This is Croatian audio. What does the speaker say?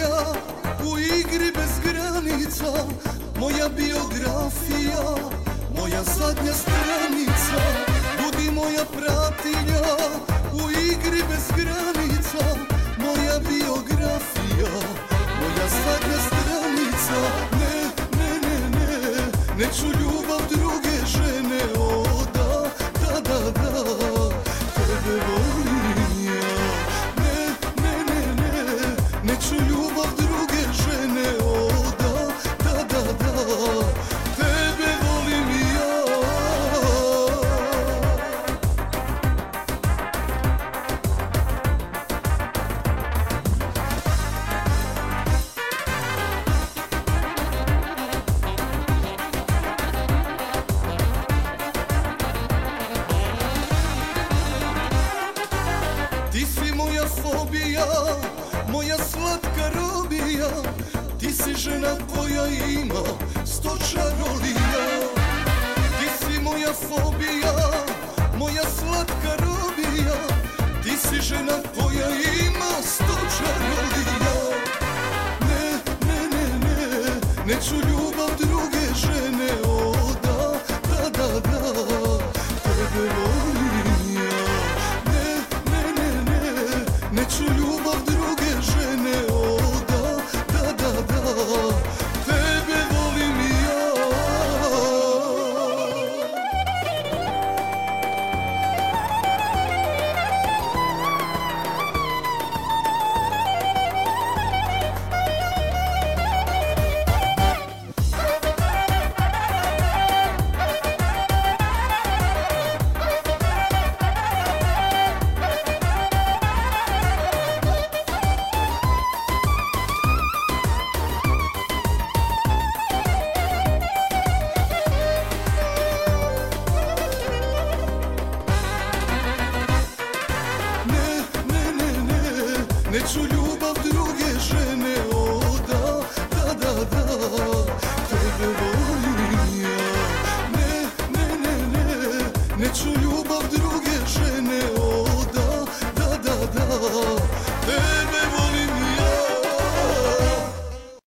moja u igri bez granica, moja biografija, moja zadnja stranica. Budi moja pratilja u igri bez granica, moja biografija, moja zadnja stranica. Ne, ne, ne, ne, neću ljubav druge žene, o da, da, da, da, tebe volim ja. Ne, ne, ne, ne, neću ljubav druge žene, o da, da, da, da, tebe volim ja. Ti si moja fobija, moja slatka robija, ti si žena koja ima 100 čarolija. Ti si moja fobija, moja slatka robija, ti si žena koja ima 100 čarolija. Ne, ne, ne, ne, neću ljubav druge žene, o da, da, da, da, tebe volim ja. Ne, ne, ne, ne, neću ljubav druge žene, o da, da, da, da, tebe volim ja. Neću